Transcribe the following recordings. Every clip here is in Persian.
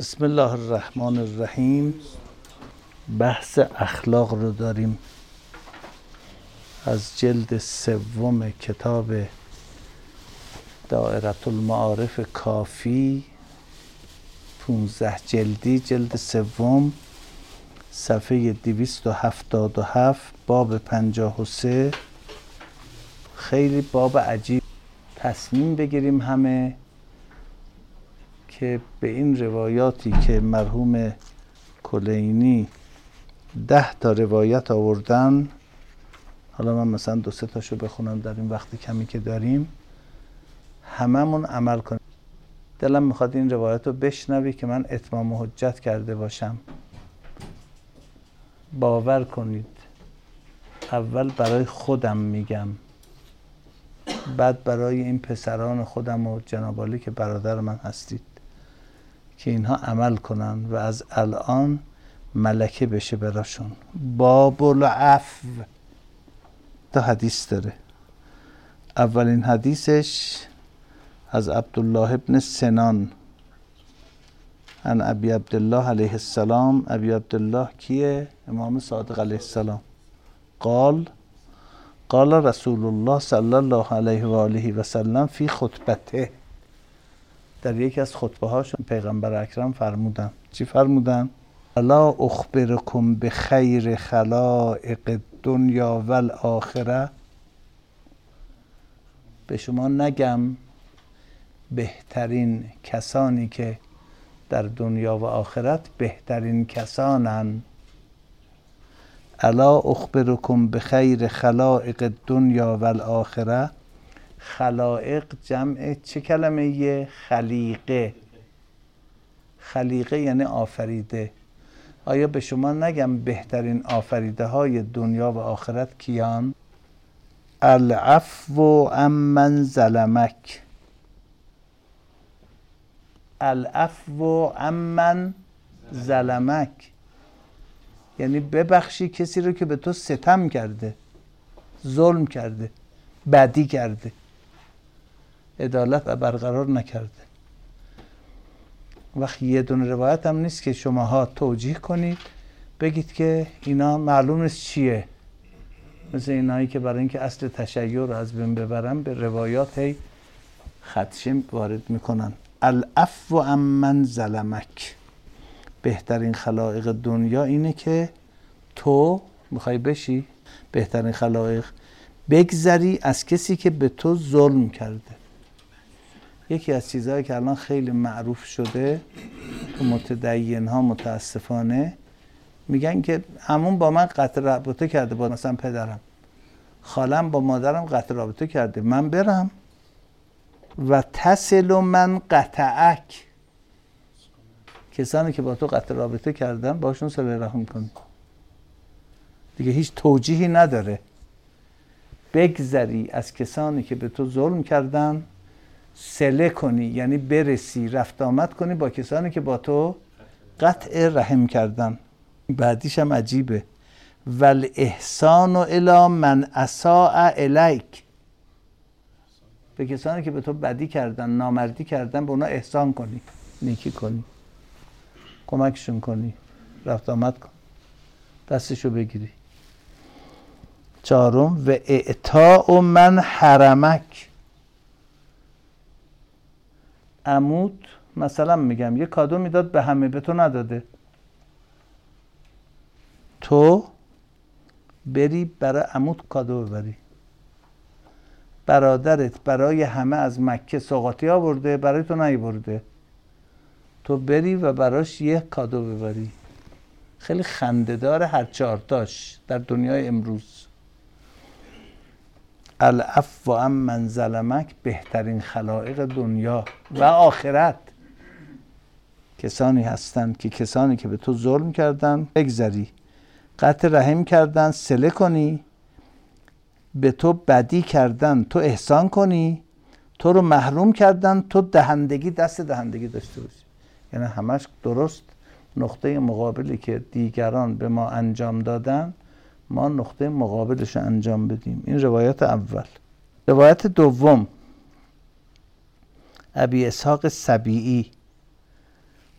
بسم الله الرحمن الرحیم. بحث اخلاق رو داریم از جلد سوم کتاب دائره المعارف کافی، 15 جلدی، جلد سوم، صفحه 277، باب 53. خیلی باب عجیب. تصمیم بگیریم همه که به این روایاتی که مرحوم کلینی 10 تا روایت آوردن، حالا من مثلا 2-3 تاشو بخونم در این وقت کمی که داریم، هممون عمل کنیم. دلم میخواد این روایت رو بشنوی که من اتمام حجت کرده باشم. باور کنید اول برای خودم میگم، بعد برای این پسران خودم و جناب عالی که برادر من هستید که اینها عمل کنن و از الان ملکه بشه براشون. باب العفو. تا حدیث داره. اولین حدیثش از عبدالله ابن سنان عن ابی عبدالله علیه السلام. ابی عبدالله کیه؟ امام صادق علیه السلام. قال رسول الله صلی الله علیه و آله و سلم فی خطبته. در یکی از خطبه هاشون پیغمبر اکرم فرمودن. چی فرمودن؟ الا اخبرکم بخیر خلائق الدنیا و الاخره. به شما نگم بهترین کسانی که در دنیا و آخرت بهترین کسانن. الا اخبرکم بخیر خلائق الدنیا و الاخره. خلائق جمع چه کلمه یه؟ خلیقه. خلیقه یعنی آفریده. آیا به شما نگم بهترین آفریده های دنیا و آخرت کیان؟ العفو عمن ظلمک. العفو عمن ظلمک یعنی ببخشی کسی رو که به تو ستم کرده، ظلم کرده، بدی کرده، عدالت برقرار نکرده. وقتی یه دونه روایت هم نیست که شماها توجیه کنید بگید که اینا معلوم نیست چیه، مثل اینایی که برای اینکه اصل تشیع رو از بین ببرن به روایات هی خدشه وارد میکنن. العفو عمن ظلمک. بهترین خلائق دنیا اینه که تو میخوای بشی بهترین خلائق، بگذری از کسی که به تو ظلم کرده. یکی از چیزهایی که الان خیلی معروف شده تو متدین ها متاسفانه میگن که عموم با من قطع رابطه کرده، با مثلا پدرم، خالم با مادرم قطع رابطه کرده، من برم و تصل من قطعک. کسانی که با تو قطع رابطه کردن باشون صله رحم کن. دیگه هیچ توجیهی نداره. بگذری از کسانی که به تو ظلم کردن، صله کنی یعنی برسی، رفت آمد کنی با کسانی که با تو قطع رحم کردن. بعدیش هم عجیبه. والاحسان الی من اساء الیک. به کسانی که به تو بدی کردن، نامردی کردن، به اونا احسان کنی، نیکی کنی، کمکشون کنی، رفت آمد کن، دستشو بگیری. 4 و اعطاء من حرمک. عمود مثلا میگم یه کادو میداد به همه، به تو نداده، تو بری برای عمود کادو ببری. برادرت برای همه از مکه سوغاتی آورده، برای تو نیاورده، تو بری و براش یه کادو ببری. خیلی خنده‌دار هر 4 تاش در دنیای امروز. العفو عمن ظلمک. بهترین خلائق دنیا و آخرت کسانی هستند که کسانی که به تو ظلم کردن بگذری، قطع رحم کردن، صله کنی، به تو بدی کردن تو احسان کنی، تو رو محروم کردن تو دهندگی، دست دهندگی داشته باشی. یعنی همش درست نقطه مقابلی که دیگران به ما انجام دادن ما نقطه مقابلش انجام بدیم. این روایت اول. روایت دوم ابی اسحاق سبیعی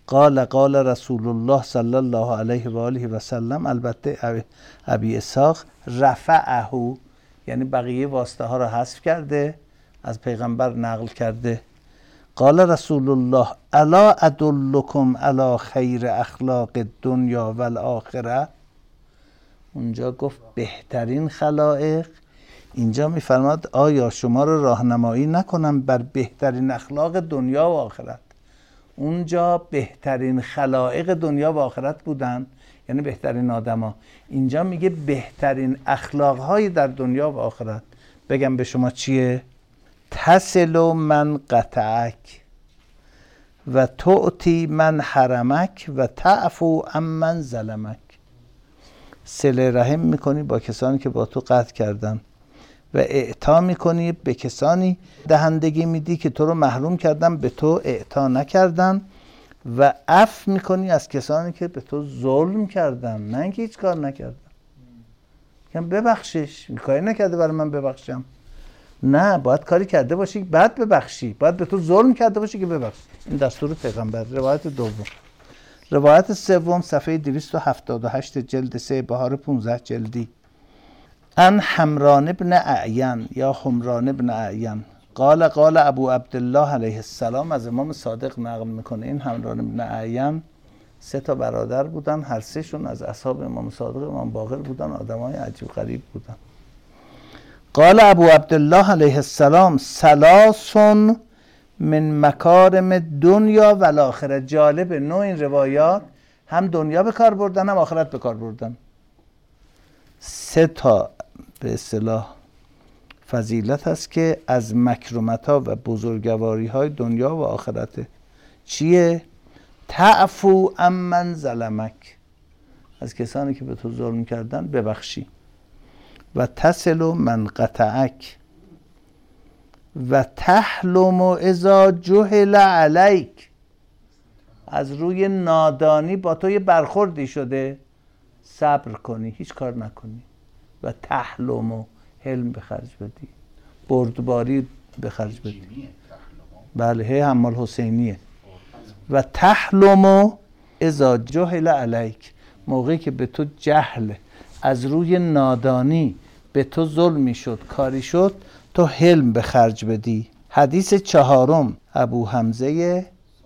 قال رسول الله صلی الله علیه و آله و سلم. البته ابی اسحاق رفعه، یعنی بقیه واسطه ها را حذف کرده، از پیغمبر نقل کرده. قال رسول الله الا ادلکم علی خیر اخلاق الدنیا و الاخره. اونجا گفت بهترین خلائق، اینجا میفرماد آیا شما را راهنمایی نکنم بر بهترین اخلاق دنیا و آخرت. اونجا بهترین خلائق دنیا و آخرت بودن، یعنی بهترین آدما. اینجا میگه بهترین اخلاقهای در دنیا و آخرت. بگم به شما چیه؟ تصل من قطعک و تعطی من حرمک و تعفو عمن ظلمک. صله رحم میکنی با کسانی که با تو قطع کردن و اعطا میکنی به کسانی دهندگی میدی که تو رو محروم کردن، به تو اعطا نکردن، و عفو میکنی از کسانی که به تو ظلم کردن، نه اینکه هیچ کار نکردن. میگم ببخشش، کاری نکرده برای من ببخشم. نه، باید کاری کرده باشی بعد ببخشی، باید به تو ظلم کرده باشی که ببخشی. این دستور پیغمبر. روایت دوم. روایت سوم صفحه 278 جلد 3 بهار 15 جلدی. ان حمران بن اعین یا حمران بن اعین قال ابو عبدالله علیه السلام. از امام صادق نقل میکنه. این حمران بن اعین 3 برادر بودن، هر 3 شون از اصحاب امام صادق امام باقر بودن، آدمای عجیب غریب بودن. قال ابو عبدالله علیه السلام 3 من مکارم دنیا و الاخره. جالب، نوع این روایات هم دنیا به کار بردن هم آخرت به کار بردن. 3 به اصطلاح فضیلت هست که از مکرمت ها و بزرگواری های دنیا و آخرته. چیه؟ تعفو عمن ظلمک، از کسانی که به تو ظلم کردن ببخشی. و تصل من قطعک و تحلم اذا جهل علیک. از روی نادانی با تو یه برخوردی شده، صبر کنی، هیچ کار نکنی. و تحلم و حلم به خرج بدی، بردباری به خرج بدی. بله، حمال حسینیه. و تحلم اذا جهل علیک، موقعی که به تو جهل، از روی نادانی به تو ظلمی شد، کاری شد، تو حلم به خرج بدی. حدیث 4 ابو حمزه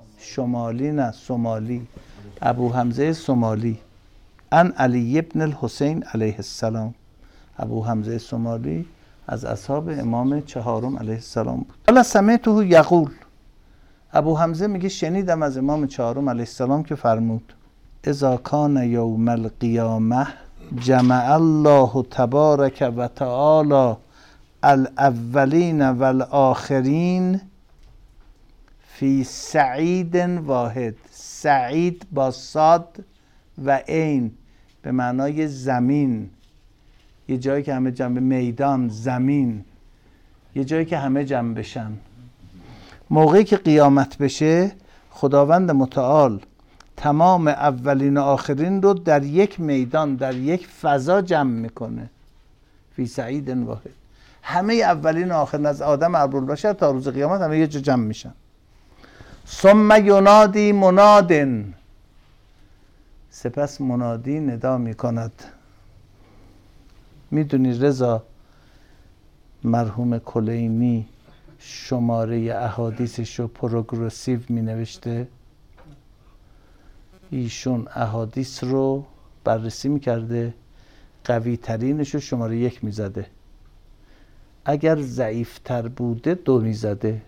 سومالی ابو حمزه سومالی ان علی ابن الحسین علیه السلام. ابو حمزه سومالی از اصحاب امام 4 علیه السلام بود. حالا سمعته یقول. ابو حمزه میگه شنیدم از امام 4 علیه السلام که فرمود اذا کان یوم القیامه جمع الله تبارک و تعالی الاولین والآخرین فی سعید واحد. سعید با صاد و عین به معنای زمین، یه جایی که همه جمع، میدان، زمین، یه جایی که همه جمع بشن. موقعی که قیامت بشه خداوند متعال تمام اولین و آخرین رو در یک میدان، در یک فضا جمع میکنه. فی سعید واحد. همه اولین و آخرین از آدم ابوالبشر تا روز قیامت همه یه جا جمع میشن. ثم ینادی منادن. سپس منادی ندا میکند. میدونی رضا مرحوم کلینی شماره احادیثش رو پروگرسیو می نوشته. ایشون احادیث رو بررسی می کرده، قوی ترینش رو شماره 1 می زده، اگر ضعیف تر بوده 2 می زده.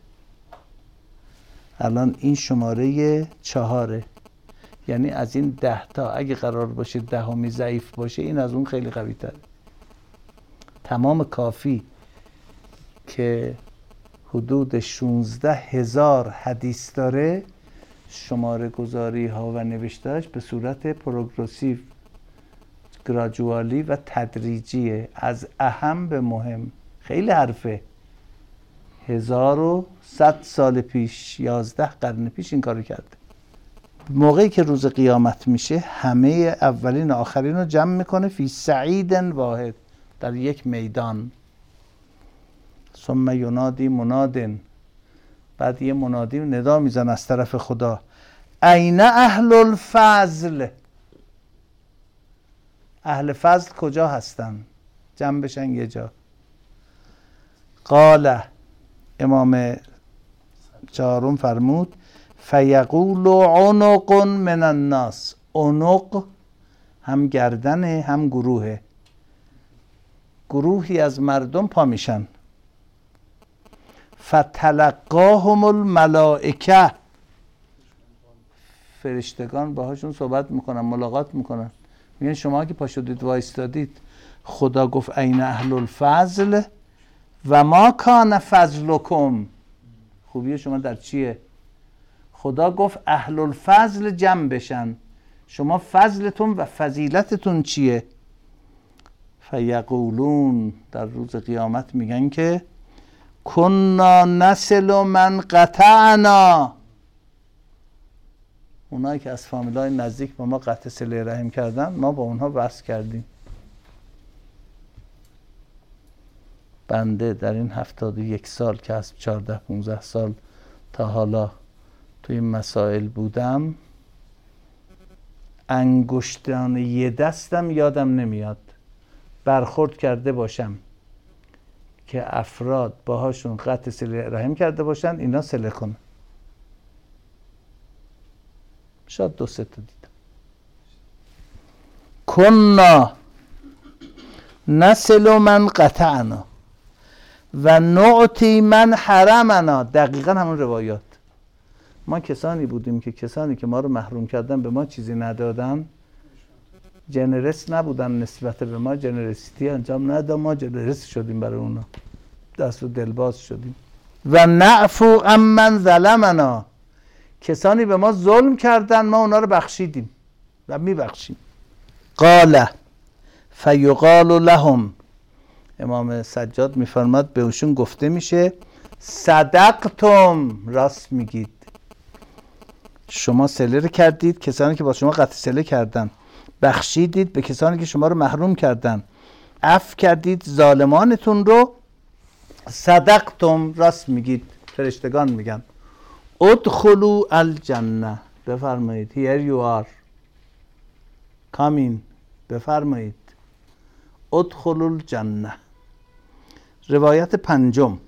الان این شماره 4، یعنی از این 10 تا اگه قرار باشه 10می ضعیف باشه، این از اون خیلی قوی تره. تمام کافی که حدود 16,000 حدیث داره، شماره گذاری ها و نوشتهش به صورت پروگرسیو، گراجوالی و تدریجیه، از اهم به مهم. خیلی حرفه. 1100 سال پیش، 11 قرن پیش این کارو کرده. موقعی که روز قیامت میشه همه اولین و آخرین رو جمع میکنه فی سعید واحد، در یک میدان. ثم ینادی منادن. بعد یه منادی ندا میزن از طرف خدا این اهل الفضل، اهل فضل کجا هستن؟ جمع بشن یه جا. قال امام چهارم فرمود فیقول عنق من الناس، عنق هم گردنه هم گروهه، گروهی از مردم پا میشن. فتلقاهم الملائکه، فرشتگان باهاشون صحبت میکنن، ملاقات میکنن، میگن شما که پا شدید وایستادید خدا گفت این اهل الفضل و ما کان فضلکم، خوبی شما در چیه؟ خدا گفت اهل الفضل جمع بشن، شما فضلتون و فضیلتتون چیه؟ فیقولون، در روز قیامت میگن که کنا نصل من قطعنا، اونایی که از فامیلای نزدیک با ما قطع صله رحم کردن ما با اونها وصل کردیم. بنده در این 71 سال که از 14-15 سال تا حالا توی این مسائل بودم، انگشتان یه دستم یادم نمیاد برخورد کرده باشم که افراد باهاشون قطع صله رحم کرده باشن اینا صله کنن. شاید 2-3 تا دیدم. کنا نصل من قطعنا و نعطی من حرمنا، دقیقا همون روایات. ما کسانی بودیم که کسانی که ما رو محروم کردن به ما چیزی ندادن، جنرس نبودن نسبت به ما، جنرسیتی انجام ندادن، ما جنرس شدیم برای اونا، دست و دلباز شدیم. و نعفو عمن ظلمنا، کسانی به ما ظلم کردن ما اونا رو بخشیدیم و میبخشیم. قال فیقال لهم، امام سجاد میفرماد به اوشون گفته میشه صدقتم، راست میگید، شما صله رو کردید، کسانی که با شما قطع صله کردن، بخشیدید به کسانی که شما رو محروم کردن، عفو کردید ظالمانتون رو، صدقتم، راست میگید. فرشتگان میگن ادخلوا الجنه، بفرمایید here you are come in، بفرمایید ادخلوا الجنه. روایت پنجم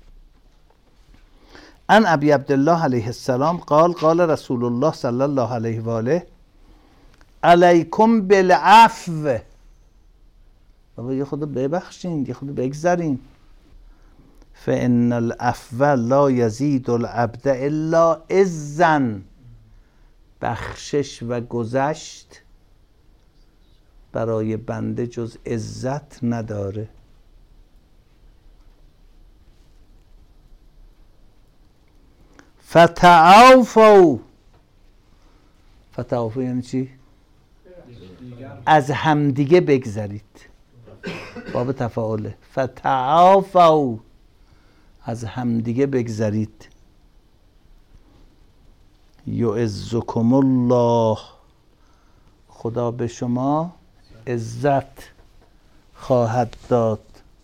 عن ابی عبدالله علیه السلام قال قال رسول الله صلی الله علیه و آله علیکم بالعفو، بابا یه خود ببخشین، یه خود بگذارین. فان العفو لا یزید العبد الا عزا، بخشش و گذشت برای بنده جز عزت نداره. فتعافوا، فتعافوا یعنی چی؟ از همدیگه بگذرید، باب تفاعله. فتعافوا، از همدیگه بگذرید. یعزکم الله، خدا به شما عزت خواهد داد.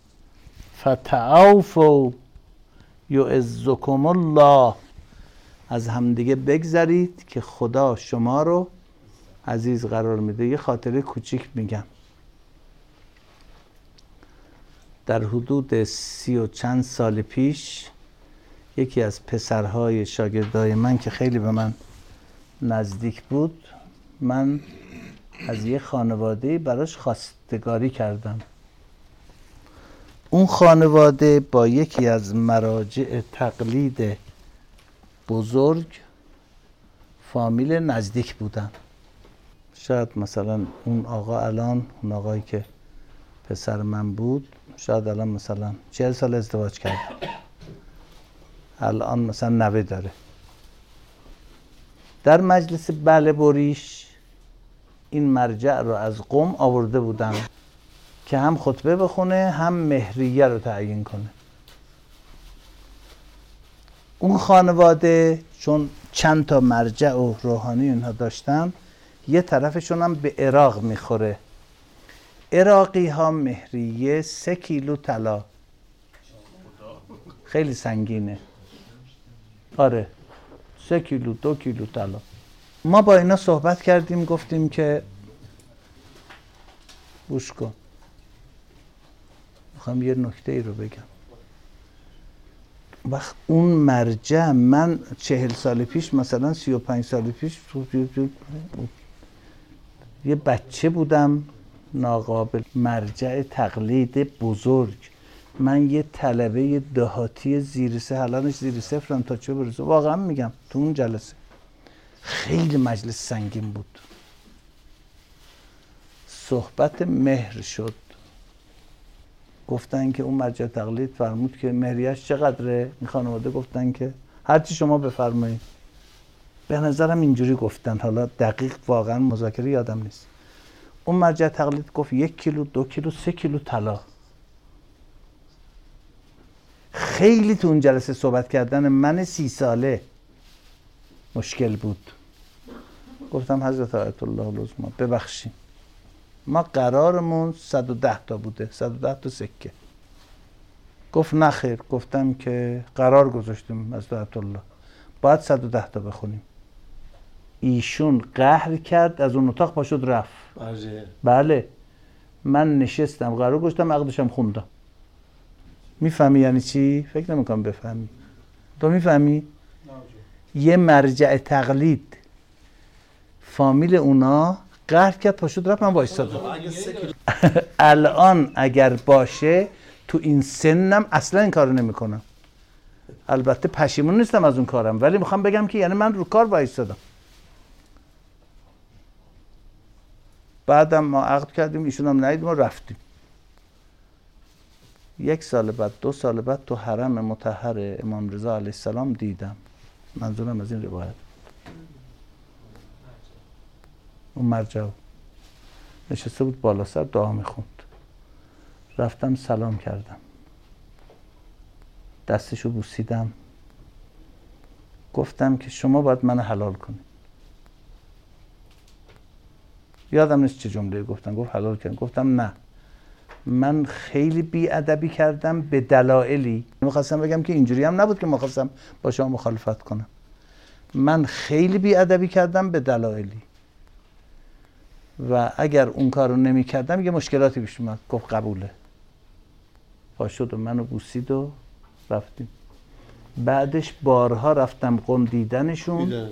فتعافوا یعزکم الله، از همدیگه بگذرید که خدا شما رو عزیز قرار میده. یه خاطره کوچیک میگم. در حدود 30 و چند سال پیش یکی از پسرهای شاگردای من که خیلی به من نزدیک بود، من از یه خانواده براش خواستگاری کردم. اون خانواده با یکی از مراجع تقلید بزرگ فامیل نزدیک بودن. شاید مثلا اون آقا الان، اون آقایی که پسر من بود، شاید الان مثلا 40 سال ازدواج کرده، الان مثلا 90 داره. در مجلس بله بریش این مرجع رو از قم آورده بودن که هم خطبه بخونه هم مهریه رو تعیین کنه. اون خانواده چون چند تا مرجع و روحانی اونها داشتن، یه طرفشون هم به عراق میخوره. عراقی ها مهریه 3 کیلو طلا، خیلی سنگینه. آره 3 کیلو 2 کیلو طلا. ما با اینا صحبت کردیم، گفتیم که گوش کن، میخوام یه نکته ای رو بگم. وقت اون مرجع، من 40 سال پیش مثلا 35 سال پیش یه بچه بودم ناقابل مرجع تقلید بزرگ. من یه طلبه دهاتی زیر سه، الانش زیر صفرم تا چه برسه، واقعا میگم تو اون جلسه خیلی مجلس سنگین بود. صحبت مهر شد، گفتن که اون مرجع تقلید فرمود که مهریش چقدره؟ این خانواده گفتن که هرچی شما بفرمایید. به نظرم اینجوری گفتن، حالا دقیق واقعا مذاکره یادم نیست. اون مرجع تقلید گفت 1 کیلو، 2 کیلو، 3 کیلو طلا. خیلی تو اون جلسه صحبت کردن من 30 ساله مشکل بود. گفتم حضرت آیت الله العظمی ببخشید، ما قرارمون 110 تا بوده، 110 تا سکه. گفت نه خیر. گفتم که قرار گذاشتیم حضرت آیت الله باید 110 تا بخونیم. ایشون قهر کرد، از اون اتاق پا شد رفت. بله. من نشستم قرار گذاشتم، عقدشم خوندم. میفهمی یعنی چی؟ فکر نمیکنم بفهمی. تو میفهمی؟ یه مرجع تقلید فامیل اونا قهر کرد، پا شد رفت، من وایسادم. الان اگر باشه تو این سنم اصلا این کارو نمیکنم. البته پشیمون نیستم از اون کارم، ولی میخوام بگم که یعنی من رو کار وایسادم. بعدم ما عقد کردیم، ایشون هم ندید، ما رفتیم. 1 سال بعد، 2 سال بعد تو حرم مطهر امام رضا علیه السلام دیدم. منظورم از این روایت اون مرجع نشسته بود بالا سر دعا میخوند. رفتم سلام کردم، دستشو بوسیدم، گفتم که شما باید منو حلال کنید. یادم نیست چه جمله گفتم. گفت حلال کن. گفتم نه، من خیلی بی‌ادبی کردم به دلایلی. میخواستم بگم که اینجوری هم نبود که میخواستم با شما مخالفت کنم. من خیلی بی‌ادبی کردم به دلایلی و اگر اون کارو نمی کردم یه مشکلاتی پیش اومد. گفت قبوله. پاشد و منو بوسید و رفتیم. بعدش بارها رفتم قم دیدنشون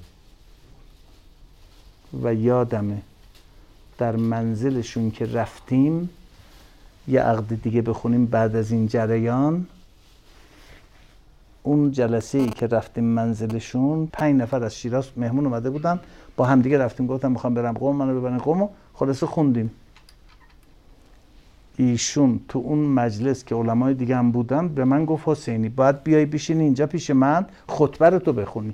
و یادمه در منزلشون که رفتیم یه عقد دیگه بخونیم بعد از این جریان. اون جلسه ای که رفتیم منزلشون 5 نفر از شیراز مهمون اومده بودن، با هم دیگه رفتیم. گفتم میخوام برم قم، منو ببرن قم و خلاصه خوندیم. ایشون تو اون مجلس که علمای دیگه هم بودن به من گفت حسینی باید بیای بشینی اینجا پیش من خطبه رو تو بخونی.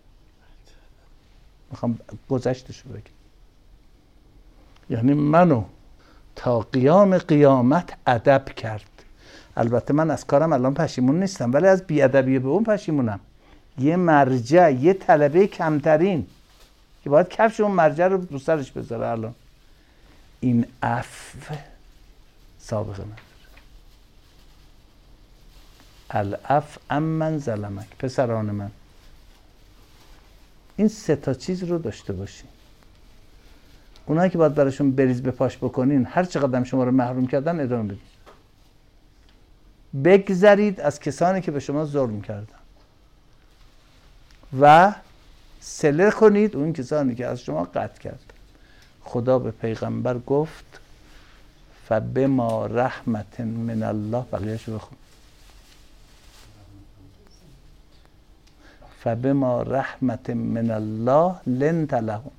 میخوام گذشتشو بگم. یعنی منو تا قیام قیامت ادب کرد. البته من از کارم الان پشیمون نیستم، ولی از بی‌ادبی به اون پشیمونم. یه مرجع، یه طلبه کمترین که باید کفش اون مرجع رو رو سرش بذاره. الان این عفو سابقه نداره. العفو عمن ظلمک. پسران من، این 3 تا چیز رو داشته باشین. اونایی که باید براشون بریز به پاش بکنین، هر چقدر شما رو محروم کردن ادامه بدین. بگذرید از کسانی که به شما ظلم کردن و صله کنید اون کسانی که از شما قطع کردن. خدا به پیغمبر گفت فبما رحمت من الله، بقیه‌شو بخون. فبما رحمت من الله لنت لهم،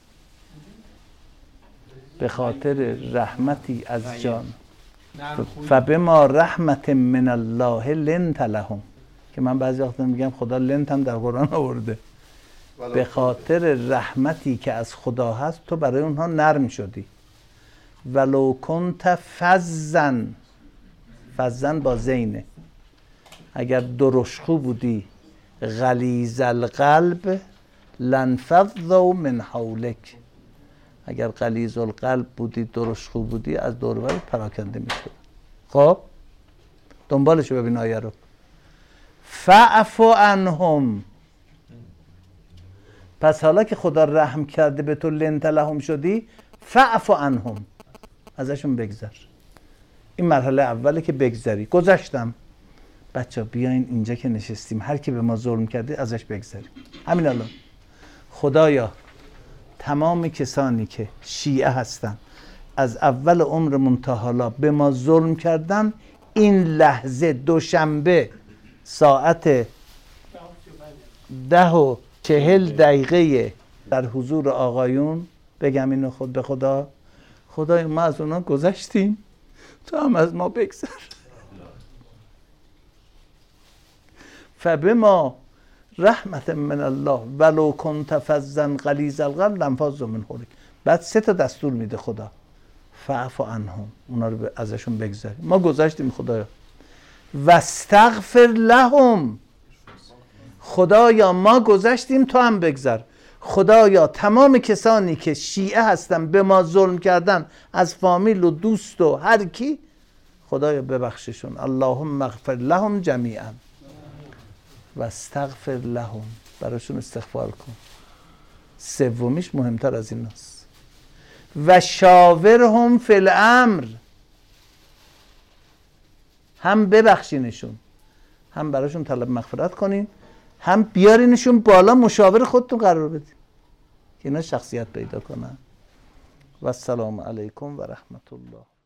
به خاطر رحمتی از جان. فبما رحمت من الله لنت لهم، که من بعضی وقتا میگم خدا لنت هم در قرآن آورده. به خاطر رحمتی که از خدا هست تو برای اونها نرم شدی. ولو کنت فظن، فظن با زینه، اگر درشخو بودی غلیظ القلب لانفضوا من حولک، اگر غلیظ القلب بودی، درشخو بودی، از دور و بر پراکنده میشد. خب دنبالشو ببین آیه رو. فاعف عنهم، پس حالا که خدا رحم کرده به تو لنت لهم شدی، فاعف عنهم، ازشون بگذر. این مرحله اوله که بگذری. گذشتم. بچه بیاین اینجا که نشستیم، هر کی به ما ظلم کرده ازش بگذریم. همین الان خدایا تمام کسانی که شیعه هستن از اول عمرمون تا حالا به ما ظلم کردن، این لحظه دوشنبه ساعت 10:40 در حضور آقایون بگم اینو خود به خدا، خدای ما از اونا گذشتیم، تو هم از ما بگذر. فبما رحمت من الله ولو کنت فظا غلیظ القلب لانفضوا من حولک. بعد 3 تا دستور میده خدا، فاعف عنهم، اونا رو ازشون بگذاریم. ما گذشتیم خدایا. واستغفر لهم، خدایا ما گذشتیم تو هم بگذر. خدایا تمام کسانی که شیعه هستن به ما ظلم کردن، از فامیل و دوست و هر کی، خدایا ببخششون. اللهم اغفر لهم جمیعا و استغفر لهم، براشون استغفار کن. سومیش مهمتر از این است. و شاورهم فی الامر، هم ببخشینشون، هم براشون طلب مغفرت کنین، هم بیارینشون بالا، مشاور خودتون قرار بدین که اینا شخصیت پیدا کنن. و السلام علیکم و رحمت الله.